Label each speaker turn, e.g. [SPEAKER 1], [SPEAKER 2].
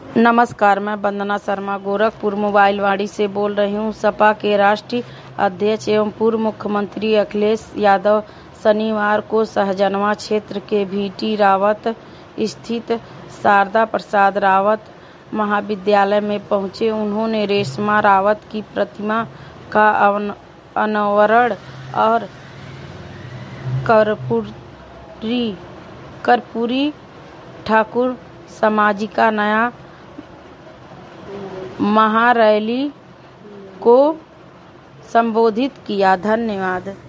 [SPEAKER 1] नमस्कार, मैं वंदना शर्मा गोरखपुर मोबाइल वाणी से बोल रही हूँ। सपा के राष्ट्रीय अध्यक्ष एवं पूर्व मुख्यमंत्री अखिलेश यादव शनिवार को सहजनवा क्षेत्र के भीटी रावत स्थित शारदा प्रसाद रावत महाविद्यालय में पहुंचे। उन्होंने रेशमा रावत की प्रतिमा का अनावरण और कर्पूरी ठाकुर सामाजिका नया महारैली को संबोधित किया। धन्यवाद।